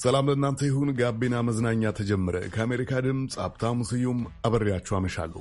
ሰላም ለእናንተ ይሁን። ጋቢና መዝናኛ ተጀመረ። ከአሜሪካ ድምፅ ሀብታሙ ስዩም አበሬያችሁ አመሻለሁ።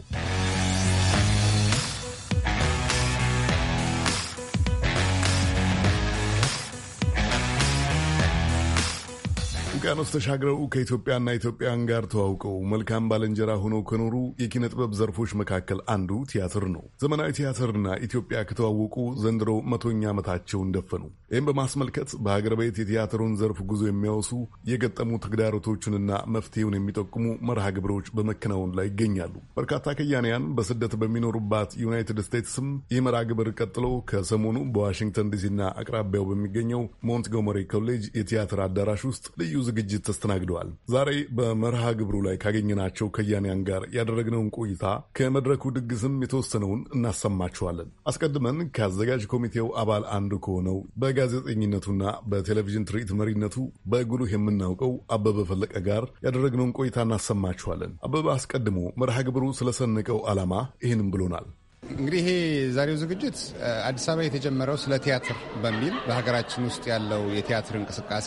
ውቅያኖስ ተሻግረው ከኢትዮጵያና ኢትዮጵያን ጋር ተዋውቀው መልካም ባልንጀራ ሆነው ከኖሩ የኪነ ጥበብ ዘርፎች መካከል አንዱ ቲያትር ነው። ዘመናዊ ቲያትርና ኢትዮጵያ ከተዋወቁ ዘንድሮ 100ኛ ዓመታቸውን ደፈኑ። ይህም በማስመልከት በሀገር ቤት የቲያትሩን ዘርፍ ጉዞ የሚያወሱ የገጠሙ ተግዳሮቶችንና መፍትሄውን የሚጠቁሙ መርሃ ግብሮች በመከናወን ላይ ይገኛሉ። በርካታ ከያንያን በስደት በሚኖሩባት ዩናይትድ ስቴትስም ይህ መርሃ ግብር ቀጥሎ ከሰሞኑ በዋሽንግተን ዲሲና አቅራቢያው በሚገኘው ሞንትጎመሪ ኮሌጅ የቲያትር አዳራሽ ውስጥ ልዩ ዝግጅት ተስተናግደዋል። ዛሬ በመርሃ ግብሩ ላይ ካገኘናቸው ከያንያን ጋር ያደረግነውን ቆይታ ከመድረኩ ድግስም የተወሰነውን እናሰማችኋለን። አስቀድመን ከአዘጋጅ ኮሚቴው አባል አንዱ ከሆነው በጋዜጠኝነቱና በቴሌቪዥን ትርኢት መሪነቱ በጉልህ የምናውቀው አበበ ፈለቀ ጋር ያደረግነውን ቆይታ እናሰማችኋለን። አበበ አስቀድሞ መርሃ ግብሩ ስለሰነቀው ዓላማ ይህንም ብሎናል። እንግዲህ ይሄ ዛሬው ዝግጅት አዲስ አበባ የተጀመረው ስለ ቲያትር በሚል በሀገራችን ውስጥ ያለው የቲያትር እንቅስቃሴ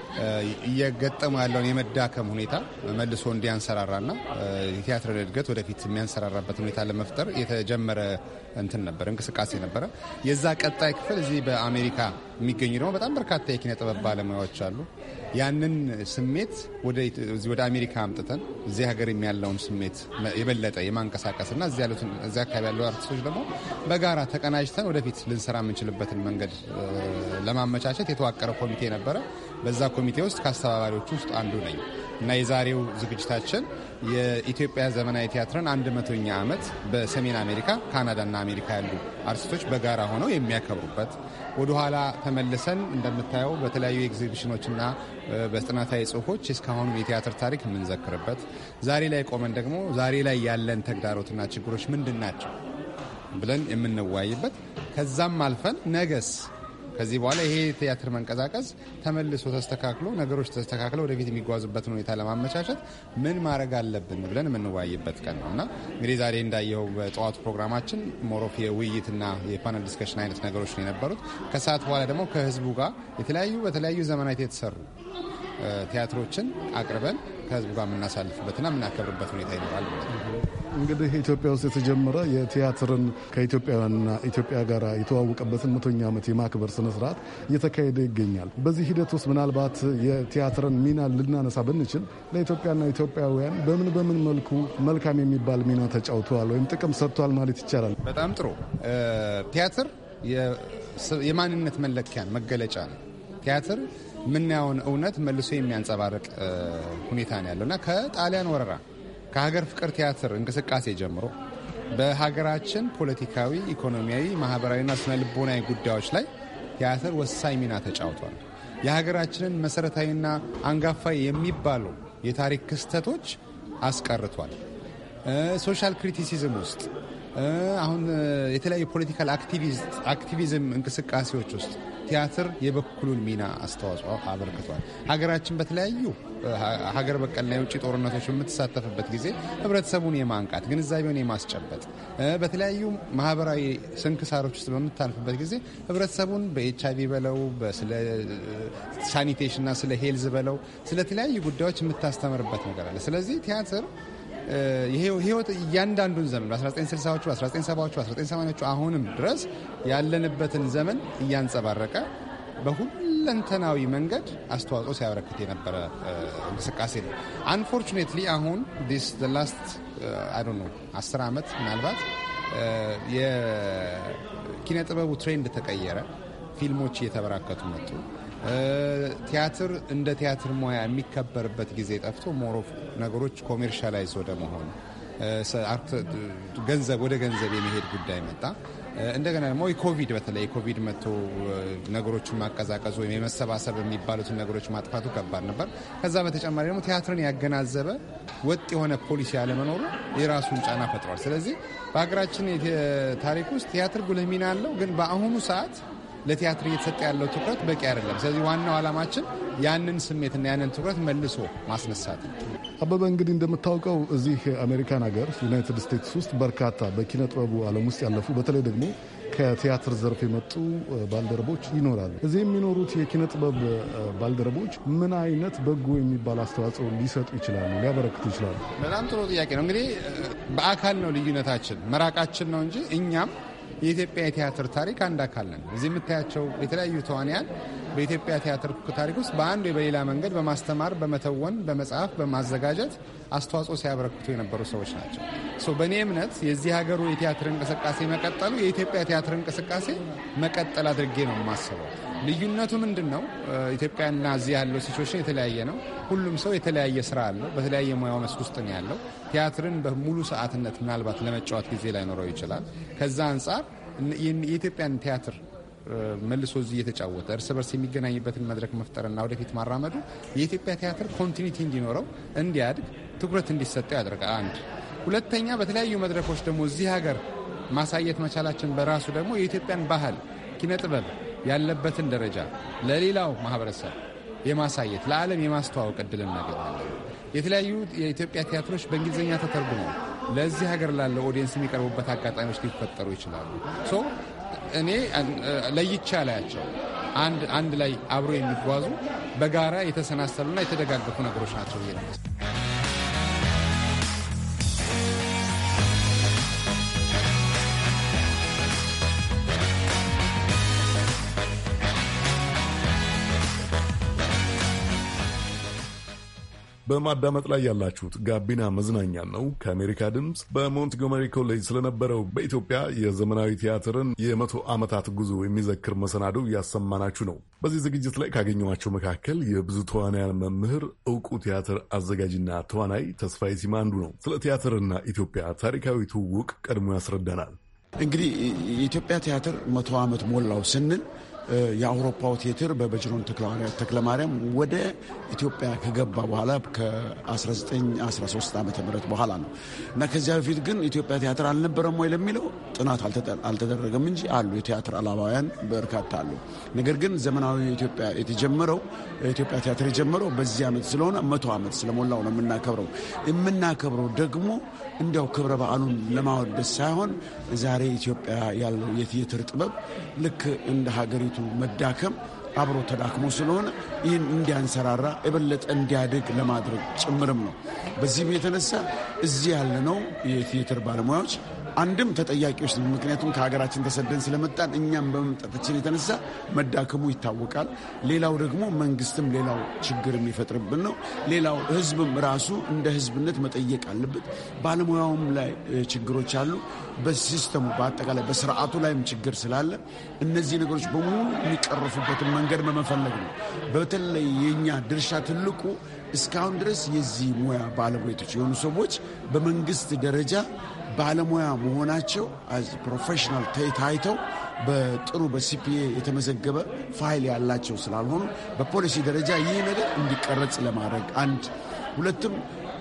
እየገጠሙ ያለውን የመዳከም ሁኔታ መልሶ እንዲያንሰራራና የቲያትር እድገት ወደፊት የሚያንሰራራበት ሁኔታ ለመፍጠር የተጀመረ እንቅስቃሴ ነበረ። የዛ ቀጣይ ክፍል እዚህ በአሜሪካ የሚገኙ ደግሞ በጣም በርካታ የኪነ ጥበብ ባለሙያዎች አሉ። ያንን ስሜት ወደ አሜሪካ አምጥተን እዚህ ሀገር ያለውን ስሜት የበለጠ የማንቀሳቀስና እዚህ አካባቢ ያለው አርቲስቶች ደግሞ በጋራ ተቀናጅተን ወደፊት ልንሰራ የምንችልበትን መንገድ ለማመቻቸት የተዋቀረ ኮሚቴ ነበረ። በዛ ኮሚቴ ውስጥ ከአስተባባሪዎች ውስጥ አንዱ ነኝ እና የዛሬው ዝግጅታችን የኢትዮጵያ ዘመናዊ ቲያትርን 100ኛ ዓመት በሰሜን አሜሪካ፣ ካናዳና አሜሪካ ያሉ አርቲስቶች በጋራ ሆነው የሚያከብሩበት ወደኋላ ተመልሰን እንደምታየው በተለያዩ ኤግዚቢሽኖችና በጥናታዊ ጽሁፎች እስካሁን የቲያትር ታሪክ የምንዘክርበት፣ ዛሬ ላይ ቆመን ደግሞ ዛሬ ላይ ያለን ተግዳሮትና ችግሮች ምንድን ናቸው ብለን የምንወያይበት፣ ከዛም አልፈን ነገስ ከዚህ በኋላ ይሄ ቲያትር መንቀሳቀስ ተመልሶ ተስተካክሎ ነገሮች ተስተካክለው ወደፊት የሚጓዙበትን ሁኔታ ለማመቻቸት ምን ማድረግ አለብን ብለን የምንወያይበት ቀን ነው እና እንግዲህ ዛሬ እንዳየው በጠዋቱ ፕሮግራማችን ሞሮፍ የውይይትና የፓነል ዲስከሽን አይነት ነገሮች ነው የነበሩት። ከሰዓት በኋላ ደግሞ ከህዝቡ ጋር በተለያዩ ዘመናት የተሰሩ ቲያትሮችን አቅርበን ከህዝቡ ጋር የምናሳልፍበትና የምናከብርበት ሁኔታ ይኖራል ማለት ነው። እንግዲህ ኢትዮጵያ ውስጥ የተጀመረ የቲያትርን ከኢትዮጵያውያንና ኢትዮጵያ ጋር የተዋወቀበትን 100ኛ ዓመት የማክበር ስነስርዓት እየተካሄደ ይገኛል። በዚህ ሂደት ውስጥ ምናልባት የቲያትርን ሚና ልናነሳ ብንችል ለኢትዮጵያና ኢትዮጵያውያን በምን መልኩ መልካም የሚባል ሚና ተጫውተዋል ወይም ጥቅም ሰጥቷል ማለት ይቻላል? በጣም ጥሩ። ቲያትር የማንነት መለኪያን መገለጫ ነው። ቲያትር የምናየውን እውነት መልሶ የሚያንጸባርቅ ሁኔታ ነው ያለውና ከጣሊያን ወረራ ከሀገር ፍቅር ቲያትር እንቅስቃሴ ጀምሮ በሀገራችን ፖለቲካዊ፣ ኢኮኖሚያዊ፣ ማህበራዊና ስነ ልቦናዊ ጉዳዮች ላይ ቲያትር ወሳኝ ሚና ተጫውቷል። የሀገራችንን መሰረታዊና አንጋፋ የሚባሉ የታሪክ ክስተቶች አስቀርቷል። ሶሻል ክሪቲሲዝም ውስጥ አሁን የተለያዩ ፖለቲካል አክቲቪዝም እንቅስቃሴዎች ውስጥ ቲያትር የበኩሉን ሚና አስተዋጽኦ አበርክቷል። ሀገራችን በተለያዩ ሀገር በቀልና የውጭ ጦርነቶች በምትሳተፍበት ጊዜ ህብረተሰቡን የማንቃት ግንዛቤውን የማስጨበጥ በተለያዩ ማህበራዊ ስንክሳሮች ውስጥ በምታልፍበት ጊዜ ህብረተሰቡን በኤችአይቪ በለው ስለ ሳኒቴሽንና ስለ ሄልዝ በለው ስለተለያዩ ጉዳዮች የምታስተምርበት ነገር አለ። ስለዚህ ቲያትር ህይወት እያንዳንዱን ዘመን በ1960ዎቹ፣ 1970ዎቹ፣ 1980ዎቹ አሁንም ድረስ ያለንበትን ዘመን እያንጸባረቀ በሁለንተናዊ መንገድ አስተዋጽኦ ሲያበረክት የነበረ እንቅስቃሴ ነው። አንፎርቹኔትሊ አሁን ላስት 10 ዓመት ምናልባት የኪነ ጥበቡ ትሬንድ ተቀየረ። ፊልሞች እየተበራከቱ መጡ። ቲያትር እንደ ቲያትር ሙያ የሚከበርበት ጊዜ ጠፍቶ ሞሮፍ ነገሮች ኮሜርሻላይዝ ወደ መሆኑ ወደ ገንዘብ የመሄድ ጉዳይ መጣ። እንደገና ደግሞ በተለይ ኮቪድ መጥቶ ነገሮችን ማቀዛቀዙ ወይም የመሰባሰብ የሚባሉትን ነገሮች ማጥፋቱ ከባድ ነበር። ከዛ በተጨማሪ ደግሞ ቲያትርን ያገናዘበ ወጥ የሆነ ፖሊሲ ያለመኖሩ የራሱን ጫና ፈጥሯል። ስለዚህ በሀገራችን ታሪክ ውስጥ ቲያትር ጉልህ ሚና አለው፣ ግን በአሁኑ ሰዓት ለቲያትር እየተሰጠ ያለው ትኩረት በቂ አይደለም። ስለዚህ ዋናው ዓላማችን ያንን ስሜትና ያንን ትኩረት መልሶ ማስነሳት። አበበ እንግዲህ እንደምታውቀው እዚህ አሜሪካን ሀገር ዩናይትድ ስቴትስ ውስጥ በርካታ በኪነ ጥበቡ ዓለም ውስጥ ያለፉ በተለይ ደግሞ ከቲያትር ዘርፍ የመጡ ባልደረቦች ይኖራሉ። እዚህ የሚኖሩት የኪነ ጥበብ ባልደረቦች ምን አይነት በጎ የሚባል አስተዋጽኦ ሊሰጡ ይችላሉ፣ ሊያበረክቱ ይችላሉ? በጣም ጥሩ ጥያቄ ነው። እንግዲህ በአካል ነው ልዩነታችን፣ መራቃችን ነው እንጂ እኛም የኢትዮጵያ የቲያትር ታሪክ አንድ አካል ነን። እዚህ የምታያቸው የተለያዩ ተዋንያን በኢትዮጵያ ቲያትር ታሪክ ውስጥ በአንድ በሌላ መንገድ በማስተማር፣ በመተወን፣ በመጽሐፍ፣ በማዘጋጀት አስተዋጽኦ ሲያበረክቱ የነበሩ ሰዎች ናቸው። በእኔ እምነት የዚህ ሀገሩ የቲያትር እንቅስቃሴ መቀጠሉ የኢትዮጵያ ቲያትር እንቅስቃሴ መቀጠል አድርጌ ነው የማስበው። ልዩነቱ ምንድን ነው? ኢትዮጵያና እዚህ ያለው ሲቹዌሽን የተለያየ ነው። ሁሉም ሰው የተለያየ ስራ አለው። በተለያየ ሙያው መስክ ውስጥ ነው ያለው። ቲያትርን በሙሉ ሰዓትነት ምናልባት ለመጫወት ጊዜ ላይኖረው ይችላል። ከዛ አንጻር የኢትዮጵያን ቲያትር መልሶ እዚህ እየተጫወተ እርስ በርስ የሚገናኝበትን መድረክ መፍጠርና ወደፊት ማራመዱ የኢትዮጵያ ቲያትር ኮንቲኒቲ እንዲኖረው፣ እንዲያድግ፣ ትኩረት እንዲሰጠው ያደርጋል። አንድ ሁለተኛ፣ በተለያዩ መድረኮች ደግሞ እዚህ ሀገር ማሳየት መቻላችን በራሱ ደግሞ የኢትዮጵያን ባህል፣ ኪነ ጥበብ ያለበትን ደረጃ ለሌላው ማህበረሰብ የማሳየት ለዓለም የማስተዋወቅ እድል እናገኛለን። የተለያዩ የኢትዮጵያ ቲያትሮች በእንግሊዝኛ ተተርጉመው ለዚህ ሀገር ላለው ኦዲየንስ የሚቀርቡበት አጋጣሚዎች ሊፈጠሩ ይችላሉ። እኔ ለይቻ ላያቸው አንድ ላይ አብሮ የሚጓዙ በጋራ የተሰናሰሉና የተደጋገፉ ነገሮች ናቸው ይላል። በማዳመጥ ላይ ያላችሁት ጋቢና መዝናኛ ነው ከአሜሪካ ድምፅ። በሞንትጎመሪ ኮሌጅ ስለነበረው በኢትዮጵያ የዘመናዊ ቲያትርን የ100 ዓመታት ጉዞ የሚዘክር መሰናዶ እያሰማናችሁ ነው። በዚህ ዝግጅት ላይ ካገኘኋቸው መካከል የብዙ ተዋናያን መምህር፣ እውቁ ቲያትር አዘጋጅና ተዋናይ ተስፋዬ ሲማ አንዱ ነው። ስለ ቲያትርና ኢትዮጵያ ታሪካዊ ትውውቅ ቀድሞ ያስረዳናል። እንግዲህ የኢትዮጵያ ቲያትር 100 ዓመት ሞላው ስንል የአውሮፓው ቲያትር በበጅሮን ተክለማርያም ወደ ኢትዮጵያ ከገባ በኋላ ከ1913 ዓ.ም በኋላ ነው እና ከዚያ በፊት ግን ኢትዮጵያ ቲያትር አልነበረም ወይ ለሚለው ጥናት አልተደረገም እንጂ አሉ። የቲያትር አላባውያን በርካታ አሉ። ነገር ግን ዘመናዊ ኢትዮጵያ የተጀመረው ኢትዮጵያ ቲያትር የጀመረው በዚህ ዓመት ስለሆነ 100 ዓመት ስለሞላው ነው የምናከብረው ደግሞ እንዲያው ክብረ በዓሉን ለማወደስ ሳይሆን ዛሬ ኢትዮጵያ ያለው የቲያትር ጥበብ ልክ እንደ ሀገሪቱ መዳከም አብሮ ተዳክሞ ስለሆነ ይህን እንዲያንሰራራ የበለጠ እንዲያድግ ለማድረግ ጭምርም ነው። በዚህም የተነሳ እዚህ ያለነው የቲያትር ባለሙያዎች አንድም ተጠያቂዎች ነው። ምክንያቱም ከሀገራችን ተሰደን ስለመጣን እኛም በመምጣታችን የተነሳ መዳከሙ ይታወቃል። ሌላው ደግሞ መንግስትም ሌላው ችግር የሚፈጥርብን ነው። ሌላው ህዝብም ራሱ እንደ ህዝብነት መጠየቅ አለበት። ባለሙያውም ላይ ችግሮች አሉ። በሲስተሙ በአጠቃላይ በስርዓቱ ላይም ችግር ስላለ እነዚህ ነገሮች በሙሉ የሚቀርፉበትን መንገድ በመፈለግ ነው። በተለይ የኛ ድርሻ ትልቁ እስካሁን ድረስ የዚህ ሙያ ባለሙያዎች የሆኑ ሰዎች በመንግስት ደረጃ ባለሙያ መሆናቸው ፕሮፌሽናል ታይተው በጥሩ በሲፒኤ የተመዘገበ ፋይል ያላቸው ስላልሆኑ በፖሊሲ ደረጃ ይህ ነገር እንዲቀረጽ ለማድረግ አንድ ሁለትም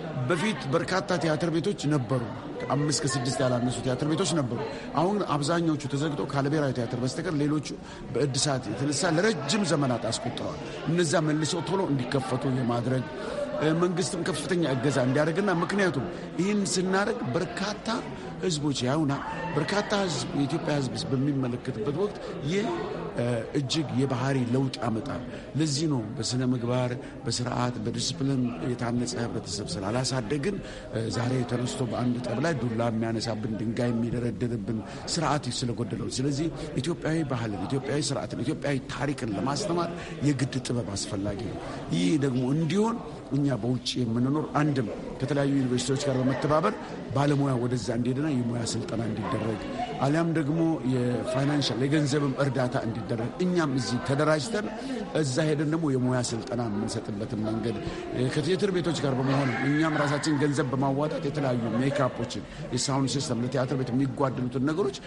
በፊት በርካታ ቲያትር ቤቶች ነበሩ። 5 ከ6 ያላነሱ ቲያትር ቤቶች ነበሩ። አሁን አብዛኛዎቹ ተዘግተው ካለብሔራዊ ቲያትር በስተቀር ሌሎቹ በእድሳት የተነሳ ለረጅም ዘመናት አስቆጥረዋል። እነዛ መልሰው ቶሎ እንዲከፈቱ የማድረግ መንግስትም ከፍተኛ እገዛ እንዲያደርግና ምክንያቱም ይህን ስናደርግ በርካታ ህዝቦች ያውና በርካታ ህዝብ የኢትዮጵያ ህዝብ በሚመለከትበት ወቅት ይህ እጅግ የባህሪ ለውጥ ያመጣል። ለዚህ ነው በስነ ምግባር በስርዓት በዲስፕሊን የታነጸ ህብረተሰብ ስላላሳደግን ዛሬ ተነስቶ በአንድ ጠብ ላይ ዱላ የሚያነሳብን ድንጋይ የሚደረድርብን ስርዓት ስለጎደለው። ስለዚህ ኢትዮጵያዊ ባህልን፣ ኢትዮጵያዊ ስርዓትን፣ ኢትዮጵያዊ ታሪክን ለማስተማር የግድ ጥበብ አስፈላጊ ነው። ይህ ደግሞ እንዲሆን እኛ በውጭ የምንኖር አንድም ከተለያዩ ዩኒቨርሲቲዎች ጋር በመተባበር ባለሙያ ወደዛ እንዲሄድና የሙያ ስልጠና እንዲደረግ አሊያም ደግሞ የፋይናንሻል የገንዘብም እርዳታ እንዲደረግ እኛም እዚህ ተደራጅተን እዛ ሄደን ደግሞ የሙያ ስልጠና የምንሰጥበትን መንገድ ከቲያትር ቤቶች ጋር በመሆን እኛም ራሳችን ገንዘብ በማዋጣት የተለያዩ ሜካፖችን የሳውንድ ሲስተም ለቲያትር ቤት የሚጓደሉትን ነገሮች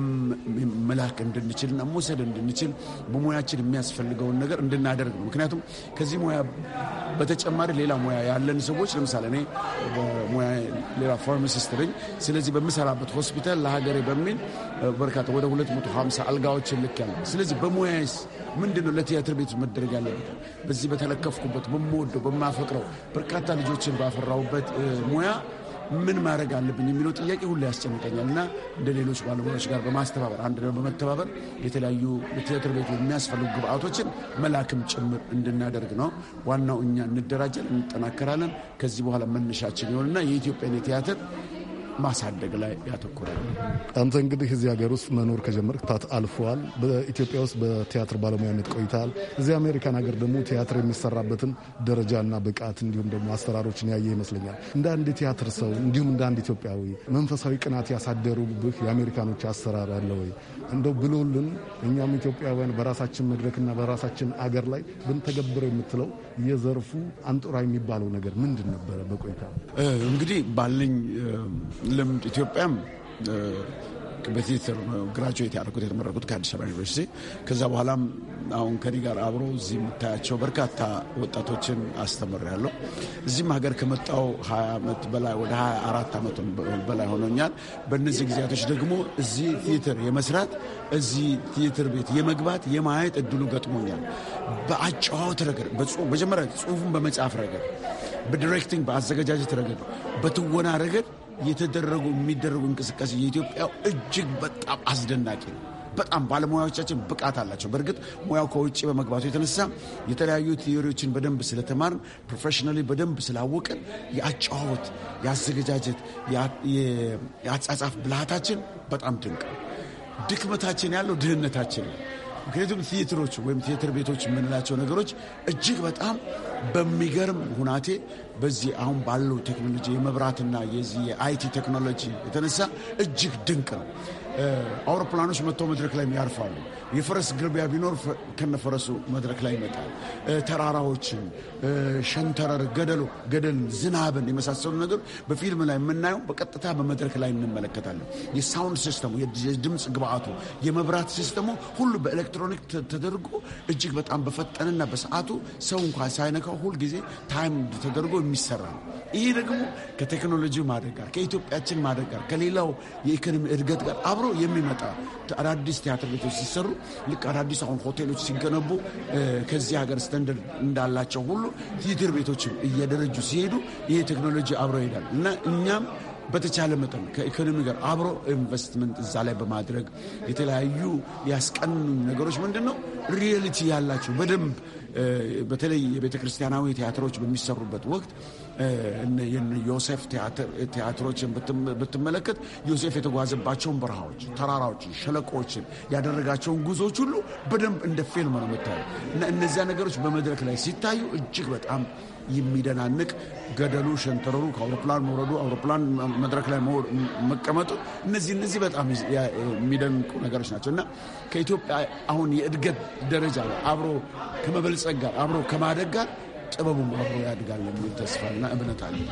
መላክ እንድንችልና መውሰድ እንድንችል በሙያችን የሚያስፈልገውን ነገር እንድናደርግ ነው። ምክንያቱም ከዚህ ሙያ በተጨማሪ በተጨማሪ ሌላ ሙያ ያለን ሰዎች ለምሳሌ እኔ በሙያ ሌላ ፋርማሲስት ነኝ። ስለዚህ በምሰራበት ሆስፒታል ለሀገሬ በሚል በርካታ ወደ 250 አልጋዎችን ልኬያለሁ። ስለዚህ በሙያዬስ ምንድነው ለቲያትር ቤት መደረግ ያለበት? በዚህ በተለከፍኩበት በምወደው በማፈቅረው በርካታ ልጆችን ባፈራውበት ሙያ ምን ማድረግ አለብኝ የሚለው ጥያቄ ሁሉ ያስጨንቀኛል እና እንደ ሌሎች ባለሙያዎች ጋር በማስተባበር አንድ ላይ በመተባበር የተለያዩ ለቲያትር ቤቱ የሚያስፈልጉ ግብአቶችን መላክም ጭምር እንድናደርግ ነው ዋናው። እኛ እንደራጃለን፣ እንጠናከራለን። ከዚህ በኋላ መነሻችን ይሆንና የኢትዮጵያን ቲያትር ማሳደግ ላይ ያተኮራል። አንተ እንግዲህ እዚህ ሀገር ውስጥ መኖር ከጀመርክ ታት አልፈዋል። በኢትዮጵያ ውስጥ በቲያትር ባለሙያነት ቆይተሃል። እዚህ አሜሪካን ሀገር ደግሞ ቲያትር የሚሰራበትን ደረጃና ብቃት እንዲሁም ደግሞ አሰራሮችን ያየ ይመስለኛል። እንደ አንድ ቲያትር ሰው እንዲሁም እንደ አንድ ኢትዮጵያዊ መንፈሳዊ ቅናት ያሳደሩብህ የአሜሪካኖች አሰራር አለ ወይ? እንደው ብሎልን እኛም ኢትዮጵያውያን በራሳችን መድረክና በራሳችን አገር ላይ ብንተገብረው የምትለው የዘርፉ አንጡራ የሚባለው ነገር ምንድን ነበረ? በቆይታ እንግዲህ ባለኝ ልምድ ኢትዮጵያም በቲያትር ግራጁዌት ያደረኩት የተመረኩት ከአዲስ አበባ ዩኒቨርሲቲ። ከዛ በኋላም አሁን ከኔ ጋር አብሮ እዚህ የምታያቸው በርካታ ወጣቶችን አስተምሬያለሁ። እዚህም ሀገር ከመጣው 20 ዓመት በላይ ወደ 24 ዓመት በላይ ሆኖኛል። በእነዚህ ጊዜያቶች ደግሞ እዚህ ቲያትር የመስራት እዚህ ቲያትር ቤት የመግባት የማየት እድሉ ገጥሞኛል። በአጨዋወት ረገድ መጀመሪያ ጽሁፉን በመጻፍ ረገድ፣ በዲሬክቲንግ በአዘገጃጀት ረገድ፣ በትወና ረገድ የሚደረጉ እንቅስቃሴ የኢትዮጵያ እጅግ በጣም አስደናቂ ነው። በጣም ባለሙያዎቻችን ብቃት አላቸው። በእርግጥ ሙያው ከውጭ በመግባቱ የተነሳ የተለያዩ ቲዮሪዎችን በደንብ ስለተማርን ፕሮፌሽናሊ በደንብ ስላወቅን የአጨዋወት፣ የአዘገጃጀት፣ የአጻጻፍ ብልሃታችን በጣም ድንቅ ነው። ድክመታችን ያለው ድህነታችን ነው። ምክንያቱም ቲያትሮች ወይም ቲያትር ቤቶች የምንላቸው ነገሮች እጅግ በጣም በሚገርም ሁናቴ በዚህ አሁን ባለው ቴክኖሎጂ የመብራትና የዚህ የአይቲ ቴክኖሎጂ የተነሳ እጅግ ድንቅ ነው። አውሮፕላኖች መጥተው መድረክ ላይ ያርፋሉ። የፈረስ ግልቢያ ቢኖር ከነፈረሱ መድረክ ላይ ይመጣል። ተራራዎችን፣ ሸንተረር፣ ገደል፣ ዝናብን የመሳሰሉ ነገር በፊልም ላይ የምናየው በቀጥታ በመድረክ ላይ እንመለከታለን። የሳውንድ ሲስተሙ፣ የድምፅ ግብአቱ፣ የመብራት ሲስተሙ ሁሉ በኤሌክትሮኒክ ተደርጎ እጅግ በጣም በፈጠነና በሰዓቱ ሰው እንኳን ሳይነካው ሁልጊዜ ታይም ተደርጎ የሚሰራ ነው። ይሄ ደግሞ ከቴክኖሎጂ ማደግ ጋር ከኢትዮጵያችን ማደግ ጋር ከሌላው የኢኮኖሚ እድገት ጋር አብሮ የሚመጣ አዳዲስ ቲያትር ቤቶች ሲሰሩ ልክ አዳዲስ አሁን ሆቴሎች ሲገነቡ ከዚህ ሀገር ስታንዳርድ እንዳላቸው ሁሉ ቲያትር ቤቶችም እየደረጁ ሲሄዱ ይሄ ቴክኖሎጂ አብሮ ይሄዳል እና እኛም በተቻለ መጠን ከኢኮኖሚ ጋር አብሮ ኢንቨስትመንት እዛ ላይ በማድረግ የተለያዩ ያስቀኑ ነገሮች ምንድነው ሪያሊቲ ያላቸው በደንብ በተለይ የቤተ ክርስቲያናዊ ቲያትሮች በሚሰሩበት ወቅት ዮሴፍ ቲያትሮችን ብትመለከት ዮሴፍ የተጓዘባቸውን በረሃዎች፣ ተራራዎችን፣ ሸለቆዎችን ያደረጋቸውን ጉዞዎች ሁሉ በደንብ እንደ ፊልም ነው የምታየው እና እነዚያ ነገሮች በመድረክ ላይ ሲታዩ እጅግ በጣም የሚደናንቅ ገደሉ፣ ሸንተረሩ፣ ከአውሮፕላን መውረዱ፣ አውሮፕላን መድረክ ላይ መቀመጡ እነዚህ በጣም የሚደንቁ ነገሮች ናቸው እና ከኢትዮጵያ አሁን የእድገት ደረጃ አብሮ ከመበልጸግ ጋር አብሮ ከማደግ ጋር ጥበቡም አብሮ ያድጋል የሚል ተስፋና እምነት አለ።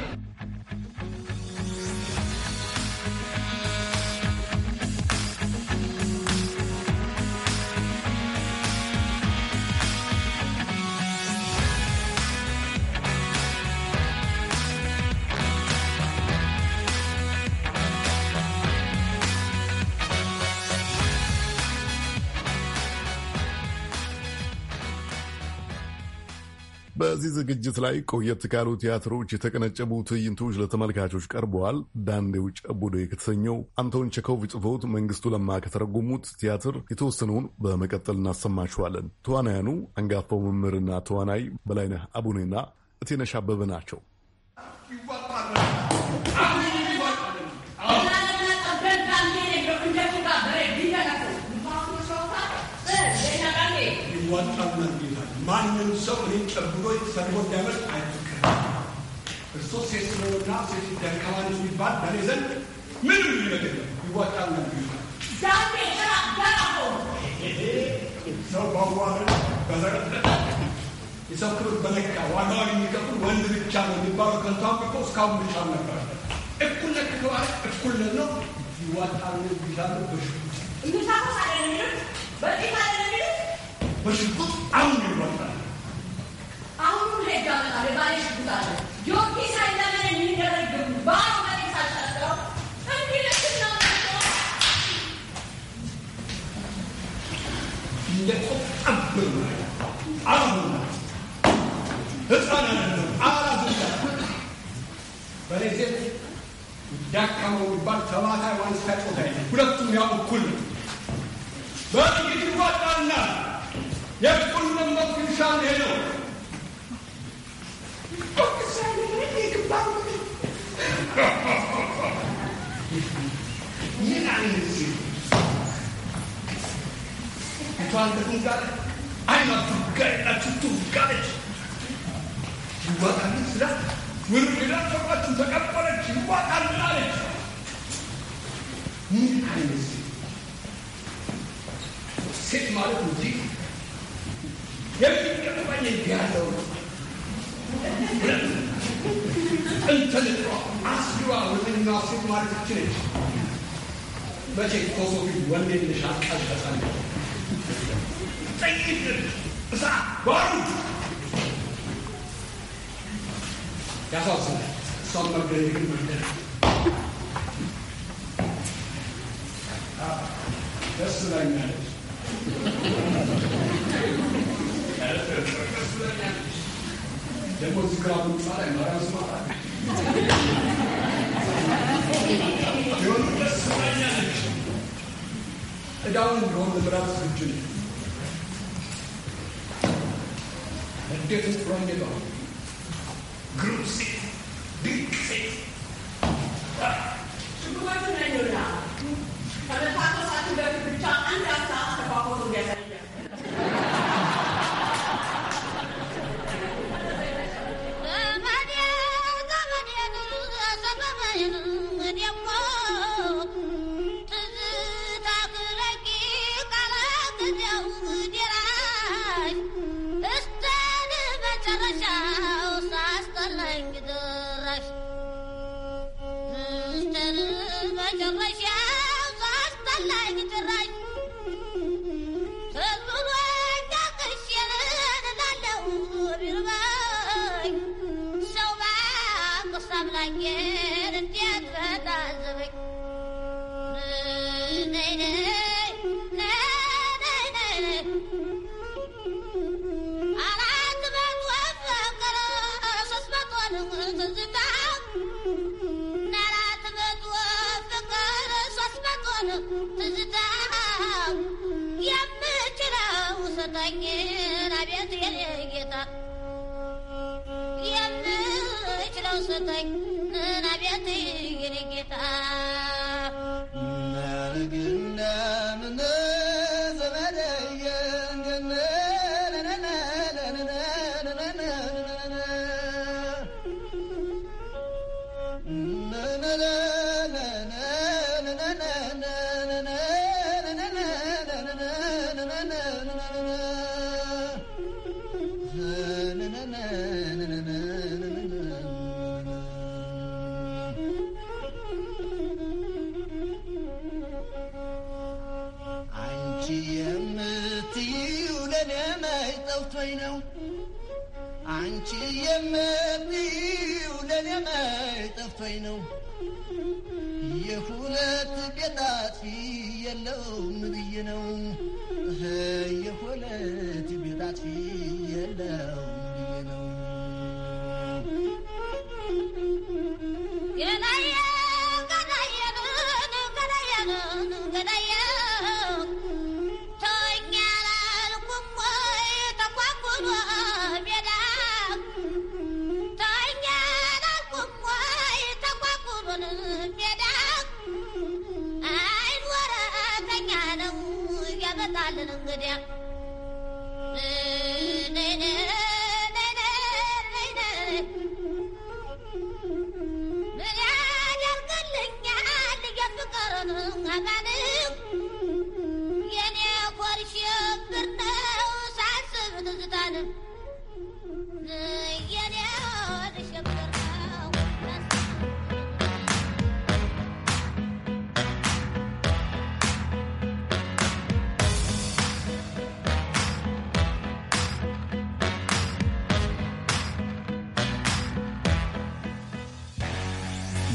በዚህ ዝግጅት ላይ ቆየት ካሉ ቲያትሮች የተቀነጨቡ ትዕይንቶች ለተመልካቾች ቀርበዋል። ዳንዴው ጨቡዴ ከተሰኘው አንቶን ቼኮቭ ጽፎት መንግስቱ ለማ ከተረጎሙት ቲያትር የተወሰነውን በመቀጠል እናሰማችኋለን። ተዋናያኑ አንጋፋው መምህርና ተዋናይ በላይነህ አቡኔና እቴነሽ አበበ ናቸው። ማንም ሰው እኔን ጨብሎ ሰርቦ እንዳይመርጥ አይፈቀድም። እርሶ ሴት ስለሆነና ሴት ደካማ የሚባል በእኔ ዘንድ ምንም ነገር ይዋጣል ነው ሰው ባዋረድ በዘረጠ የሰው ክብር በነካ ዋጋውን የሚከፍል ወንድ ብቻ ነው የሚባለው ከንቷን እኮ እስካሁን ብቻ ነበር። እኩልነት ከተባለ እኩልነት ነው። ይዋጣል ነው ይላሉ። በሽጉጥ አሁን ይወጣል። አሁን ሄዳ ለባለ ሽጉጥ እንደቆጠብር አሁን ህፃናት አራዙታ በሌዜት ዳካማው የሚባል ተባታይ ዋንስ ታቆታ ሁለቱም ያው እኩል ነው። በጥቂት ይዋጣና የእኩልነት መፍሻን ሄደው ይህን አይነት ሲል እቷን ተጉንጋለ አይናቱ ጋይናቱ ጋለች ይዋጣል ስላ ውርድና ተቋችን ተቀበለች ይዋጣል አለች። ይህን አይነት ሲል ሴት ማለት እንጂ የሚቀጥባኝ ያለው እንተልቋ አስዋ ወደኛ ሴት ማለት ይችላል። መቼ ኮሶፊ ወንድ ልሻል ቀልቀሳለ ጠይቅ እሳ ባሩት ያሳስነ ሰመገኝ ግን መንደር ደስ ላኛለች ደግሞ እዚህ ግራ ብንጻ ላይ ማርያም ስማራ የሆኑ ደስ ላኛለች እዳውን እንደሆነ ለምራት ዝግጁ ነው። እንዴት ስፕሮኝ ነው ግሩፕ ሴት ድንቅ ሴት ሽጉማቱ ነኝና ከለታቶሳቱ በፊት ብቻ አንድ አፍታ ተፋፎቱ ያሳያል። አንቺ የምትይው ለኔ ጠፍቶኝ ነው የሁለት ቤታት የለውም ብዬ ነው የሁለት ቤታት የለውም ብዬ ነው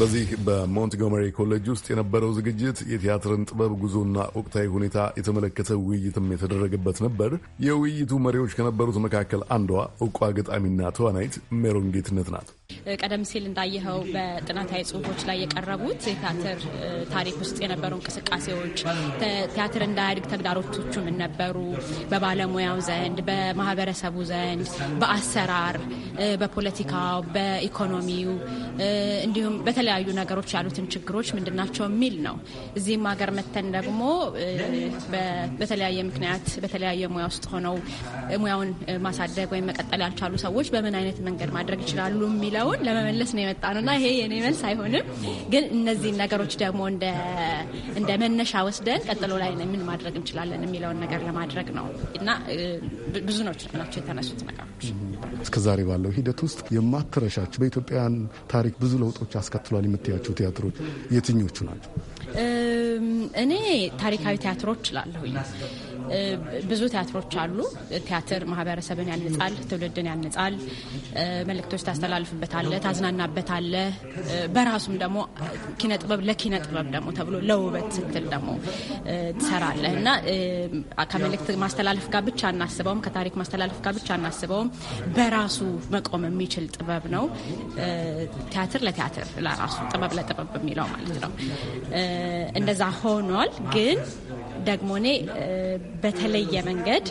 በዚህ በሞንትጎመሪ ኮሌጅ ውስጥ የነበረው ዝግጅት የቲያትርን ጥበብ ጉዞና ወቅታዊ ሁኔታ የተመለከተ ውይይትም የተደረገበት ነበር። የውይይቱ መሪዎች ከነበሩት መካከል አንዷ እውቋ ገጣሚና ተዋናይት ሜሮን ጌትነት ናት። ቀደም ሲል እንዳየኸው በጥናታዊ ጽሁፎች ላይ የቀረቡት የቲያትር ታሪክ ውስጥ የነበሩ እንቅስቃሴዎች፣ ቲያትር እንዳያድግ ተግዳሮቶቹ ምን ነበሩ፣ በባለሙያው ዘንድ፣ በማህበረሰቡ ዘንድ፣ በአሰራር፣ በፖለቲካው፣ በኢኮኖሚው እንዲሁም በተለያዩ ነገሮች ያሉትን ችግሮች ምንድናቸው የሚል ነው። እዚህም ሀገር መተን ደግሞ በተለያየ ምክንያት በተለያየ ሙያ ውስጥ ሆነው ሙያውን ማሳደግ ወይም መቀጠል ያልቻሉ ሰዎች በምን አይነት መንገድ ማድረግ ይችላሉ የሚለውን ለመመለስ ነው የመጣ ነውና ይሄ የኔ መልስ አይሆንም። ግን እነዚህን ነገሮች ደግሞ እንደ መነሻ ወስደን ቀጥሎ ላይ ምን ማድረግ እንችላለን የሚለውን ነገር ለማድረግ ነው እና ብዙ ናቸው የተነሱት ነገሮች። እስከዛሬ ባለው ሂደት ውስጥ የማትረሻቸው በኢትዮጵያን ታሪክ ብዙ ለውጦች አስከትሏል የምትያቸው ቲያትሮች የትኞቹ ናቸው? እኔ ታሪካዊ ቲያትሮች እላለሁኝ። ብዙ ቲያትሮች አሉ። ቲያትር ማህበረሰብን ያንጻል፣ ትውልድን ያንጻል፣ መልእክቶች ታስተላልፍበታለህ፣ ታዝናናበታለህ። በራሱም ደግሞ ኪነጥበብ ለኪነጥበብ ደግሞ ተብሎ ለውበት ስትል ደግሞ ትሰራለህ እና ከመልእክት ማስተላለፍ ጋር ብቻ እናስበውም፣ ከታሪክ ማስተላለፍ ጋር ብቻ እናስበውም። በራሱ መቆም የሚችል ጥበብ ነው ቲያትር። ለቲያትር ለራሱ ጥበብ ለጥበብ የሚለው ማለት ነው። እንደዛ ሆኗል። ግን ደግሞ እኔ በተለየ መንገድ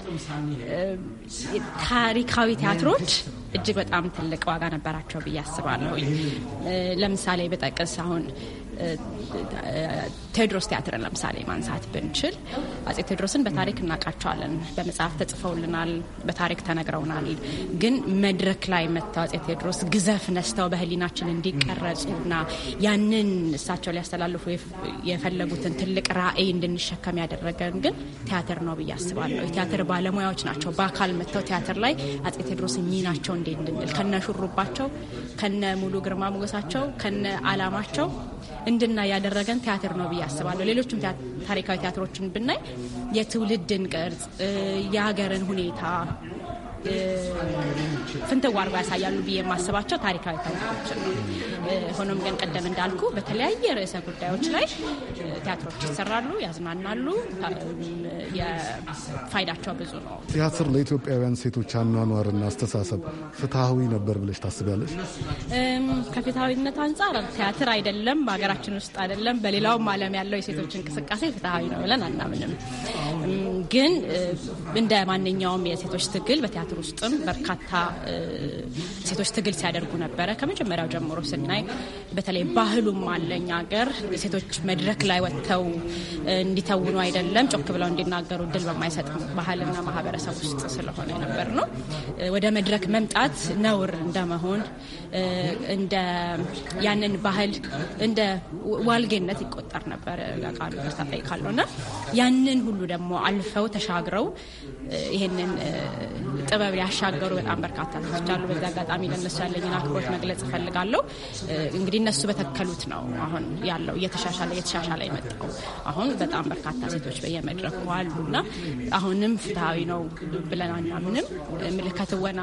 ታሪካዊ ቲያትሮች እጅግ በጣም ትልቅ ዋጋ ነበራቸው ብዬ አስባለሁ። ለምሳሌ በጠቅስ አሁን ቴዎድሮስ ቲያትርን ለምሳሌ ማንሳት ብንችል አጼ ቴዎድሮስን በታሪክ እናውቃቸዋለን፣ በመጽሐፍ ተጽፈውልናል፣ በታሪክ ተነግረውናል። ግን መድረክ ላይ መጥተው አጼ ቴዎድሮስ ግዘፍ ነስተው በህሊናችን እንዲቀረጹና ያንን እሳቸው ሊያስተላልፉ የፈለጉትን ትልቅ ራዕይ እንድንሸከም ያደረገን ግን ቲያትር ነው ብዬ አስባለሁ። የቲያትር ባለሙያዎች ናቸው በአካል መጥተው ቲያትር ላይ አጼ ቴዎድሮስ ሚናቸው እንዴት እንድንል ከነ ሹሩባቸው፣ ከነ ሙሉ ግርማ ሞገሳቸው፣ ከነ አላማቸው እንድና ያደረገን ቲያትር ነው ብዬ አስባለሁ። ሌሎችም ታሪካዊ ቲያትሮችን ብናይ የትውልድን ቅርጽ፣ የሀገርን ሁኔታ ፍንትው አድርገው ያሳያሉ ብዬ የማስባቸው ታሪካዊ ታሪኮችን ነው። ሆኖም ግን ቀደም እንዳልኩ በተለያየ ርዕሰ ጉዳዮች ላይ ቲያትሮች ይሰራሉ፣ ያዝናናሉ። የፋይዳቸው ብዙ ነው። ቲያትር ለኢትዮጵያውያን ሴቶች አኗኗርና አስተሳሰብ ፍትሐዊ ነበር ብለሽ ታስቢያለሽ? ከፍትሐዊነት አንጻር ቲያትር አይደለም በሀገራችን ውስጥ አይደለም በሌላውም ዓለም ያለው የሴቶች እንቅስቃሴ ፍትሐዊ ነው ብለን አናምንም። ግን እንደ ማንኛውም የሴቶች ትግል በቲያትር ውስጥም በርካታ ሴቶች ትግል ሲያደርጉ ነበረ። ከመጀመሪያው ጀምሮ ስናይ በተለይ ባህሉም አለኝ ሀገር ሴቶች መድረክ ላይ ወጥተው እንዲተውኑ አይደለም ጮክ ብለው እንዲናገሩ እድል በማይሰጥ ባህልና ማህበረሰብ ውስጥ ስለሆነ ነበር ነው። ወደ መድረክ መምጣት ነውር እንደመሆን እንደ ያንን ባህል እንደ ዋልጌነት ይቆጠር ነበር ቃሉ ተስተፋይ ካልሆነ ያንን ሁሉ ደግሞ አልፈው ተሻግረው ይሄንን ጥበብ ያሻገሩ በጣም በርካታ ሴቶች አሉ። በዛ አጋጣሚ ለነሱ ያለኝን አክብሮት መግለጽ እፈልጋለሁ። እንግዲህ እነሱ በተከሉት ነው አሁን ያለው እየተሻሻለ የመጣው። አሁን በጣም በርካታ ሴቶች በየመድረኩ አሉና አሁንም ፍትሃዊ ነው ብለን አናምንም። ከትወና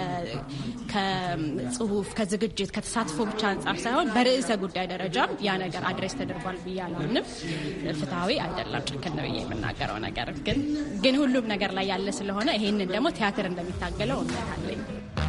ከጽሁፍ ከዝግጅት ከተሳትፎ ብቻ አንጻር ሳይሆን በርዕሰ ጉዳይ ደረጃም ያ ነገር አድሬስ ተደርጓል ብዬ አላምንም። ፍትሃዊ አይደለም ጭክን ነው ብዬ የምናገረው ነገር ግን ሁሉም ነገር ላይ ያለ ስለሆነ ይሄንን ደግሞ ቲያትር እንደሚታገለው እምነት አለኝ።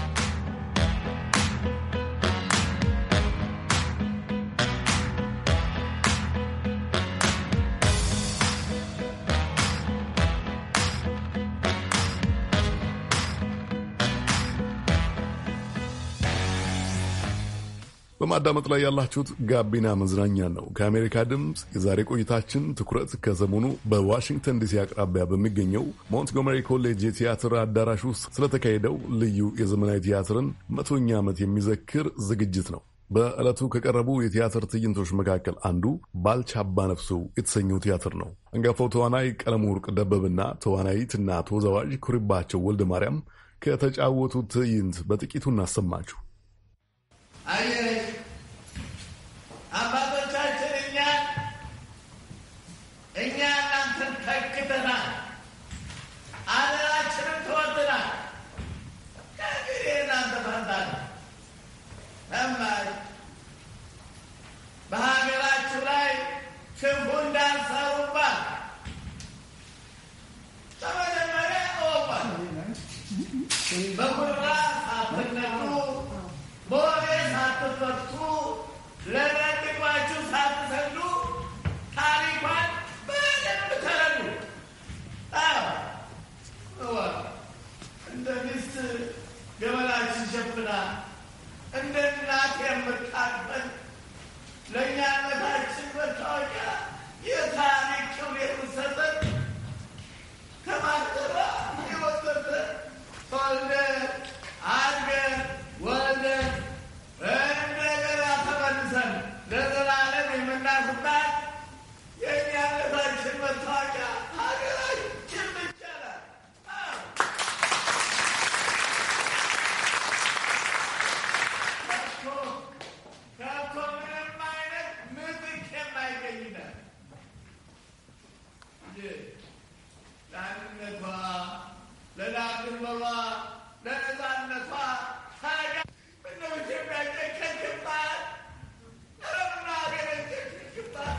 በማዳመጥ ላይ ያላችሁት ጋቢና መዝናኛ ነው ከአሜሪካ ድምፅ። የዛሬ ቆይታችን ትኩረት ከሰሞኑ በዋሽንግተን ዲሲ አቅራቢያ በሚገኘው ሞንትጎመሪ ኮሌጅ የቲያትር አዳራሽ ውስጥ ስለተካሄደው ልዩ የዘመናዊ ቲያትርን 100ኛ ዓመት የሚዘክር ዝግጅት ነው። በዕለቱ ከቀረቡ የቲያትር ትዕይንቶች መካከል አንዱ ባልቻ አባነፍሶ የተሰኘው ቲያትር ነው። አንጋፋው ተዋናይ ቀለሙ ወርቅ ደበብና ተዋናይትና ተወዛዋዥ ኩሪባቸው ወልደ ማርያም ከተጫወቱት ትዕይንት በጥቂቱ እናሰማችሁ። አባቶቻችን እኛ እናንተን ተክተናል፣ አደራችንን ተወጥናል። ከእንግዲህ እናንተ ፈንታ ነው። ተማሪ እንዳሰሩባት ተመጀመሪያ ኦባል በጉራ ሳትነዱ በወሬ ሳትፈቱ ለረድቋችሁ ሳትሰዱ ታሪኳን በደንብ ተረዱ። እንደ ሚስት ገመናችን ሸፍና እንደ እናት የምታቅፈን ለእኛነታችን መታወቂያ የታሪክ ክብር የምትሰጠን ከማተባ የወሰተ ተወልደን አድገን ወልደን እንደገና ተመልሰን ለዘላለም የምናስባት የእኛነታችን መታወቂያ ሀገራችን ብቻ ናት። ከቶ ምንም አይነት ምትክ የማይገኝነት ለአንድነቷ፣ ለዳር ድንበሯ፣ ለነፃነቷ ታዲያ ምነው ኢትዮጵያ ጨከንክባት? ኧረ ምነው ሀገሬ ጨከንክባት?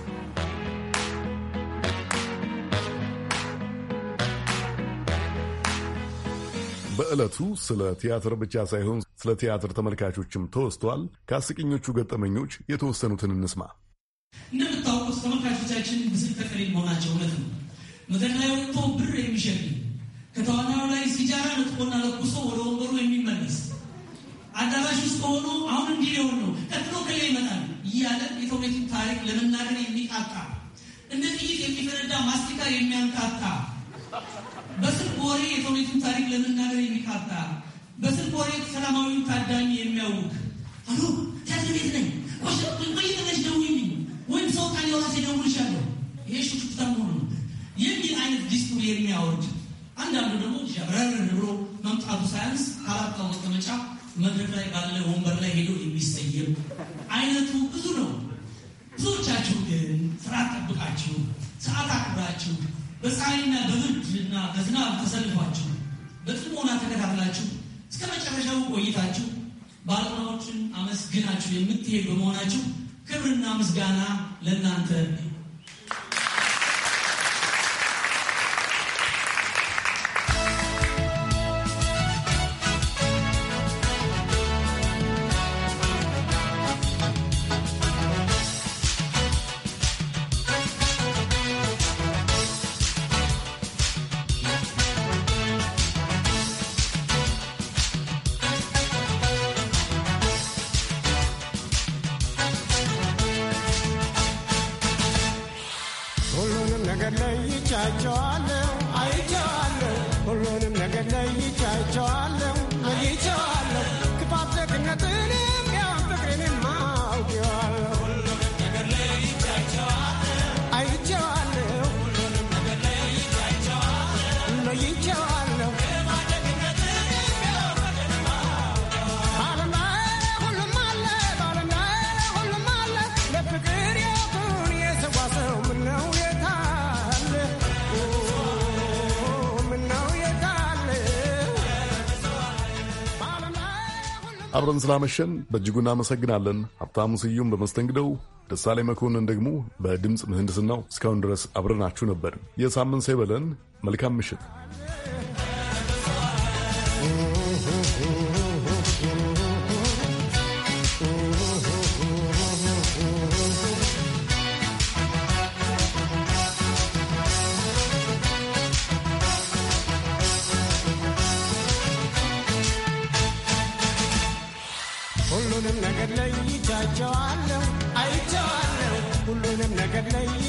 በዕለቱ ስለ ቲያትር ብቻ ሳይሆን ስለ ቲያትር ተመልካቾችም ተወስቷል። ከአስቂኞቹ ገጠመኞች የተወሰኑትን እንስማ። እንደምታውቁት ተመልካቾቻችን ብስል ተቀሪ መሆናቸው እውነት ነው። መድረክ ላይ ወጥቶ ብር የሚሸልም ከተዋናዩ ላይ ሲጃራ ነጥቆና ለኩሶ ወደ ወንበሩ የሚመለስ አዳራሽ ውስጥ ሆኖ አሁን እንዲህ ሊሆን ነው ቀጥሎ ከላ ይመጣል እያለ የተውኔቱን ታሪክ ለመናገር የሚቃጣ እንደ ጥይት የሚፈነዳ ማስቲካ የሚያንቃጣ በስልክ ወሬ የተውኔቱን ታሪክ ለመናገር የሚቃጣ በስልክ ወሬ ሰላማዊውን ታዳሚ የሚያውቅ አሎ ቲያትር ቤት ነኝ ቆይተነሽ ደውይልኝ ወይም ሰው ቃል የራሴ ደውልሻለሁ ይሄ ሹክታ መሆኑ ነው የሚል አይነት ዲስኩር የሚያወርድ አንዳንዱ ደግሞ ጀብረር ብሎ መምጣቱ ሳያንስ ካላጣው መቀመጫ መድረክ ላይ ባለ ወንበር ላይ ሄዶ የሚሰየም አይነቱ ብዙ ነው። ብዙዎቻችሁ ግን ስርዓት ጠብቃችሁ ሰዓት አክብራችሁ በፀሐይና በብርድና በዝናብ ተሰልፏችሁ በጥሞና ተከታትላችሁ እስከ መጨረሻው ቆይታችሁ ባለሙያዎችን አመስግናችሁ የምትሄዱ በመሆናችሁ ክብርና ምስጋና ለእናንተ። አብረን ስላመሸን በእጅጉ እናመሰግናለን። ሀብታሙ ስዩም በመስተንግደው፣ ደሳሌ መኮንን ደግሞ በድምፅ ምህንድስናው እስካሁን ድረስ አብረናችሁ ነበር። የሳምንት ሰው ይበለን። መልካም ምሽት። ሁሉንም ነገር ለይቻቸዋለሁ አይቼዋለሁ ሁሉንም ነገር